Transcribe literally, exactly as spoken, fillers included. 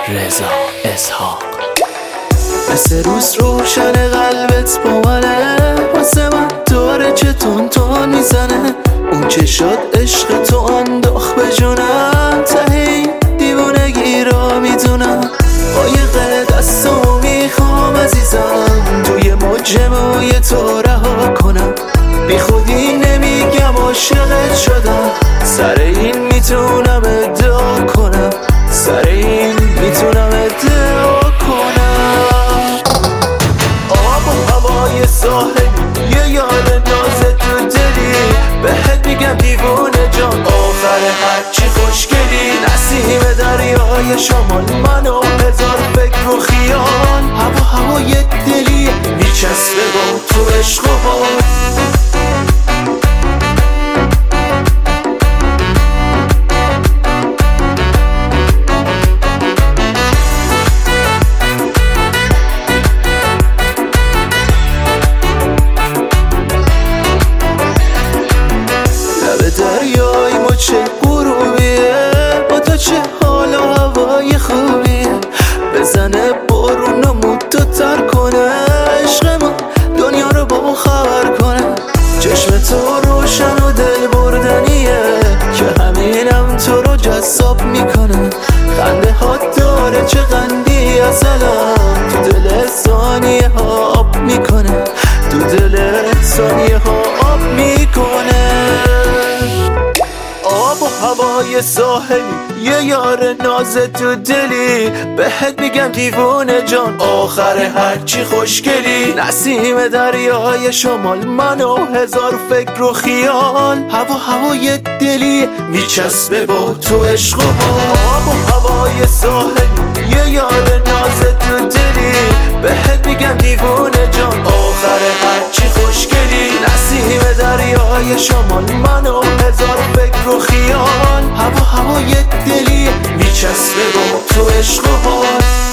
رضا اسحاق. مثل روز روشن قلبت با منه، واسه من داره چه تون تون میزنه. اون چه شد عشق تو انداخت به جونم، ته این دیوونگی را میدونم. قایق دستو میخوام عزیزم، توی مجموعه تو رها کنم. بی خودی نمیگم عاشقت شدم، سر این میتونم ادعا کنم، سر این میتونم ادعا کنم. آب و هوای ساحل، یه یاد نازت تو دلی، بهت میگم دیوونه جان. آخر هرچی خوشگلی، نسیم دریای شمال، من و هزار فکر و خیال. هوا هوای دلی میچسبه با تو عشق و حال. دریای ما چه غروبیه، با تو چه حال و هوای خوبیه. بزنه بارونمو تو تر کنه، عشق ما دنیا رو با خبر کنه. چشم تو روشن و دل بردنیه، که همینم تو رو جذاب میکنه. خنده ها داره چه قندی اصلا، تو دل ثانیه ها آب میکنه، تو دل ثانیه ها آب میکنه. آب و هوای ساحل، یه یار نازت تو دلی، بهت میگم دیوونه جان. آخر هرچی خوشگلی، نسیم دریای شمال، من و هزار فکر و خیال. هوا هوای دلی میچسبه با تو عشق و حال. آب و هوای ساحل، یه یار نازت تو دلی، بهت میگم دیوونه جان. آخر هرچی خوشگلی، نسیم دریای شمال، من و هزار فکر و خیال. هوا هوای دلی میچسبه با تو عشق و حال.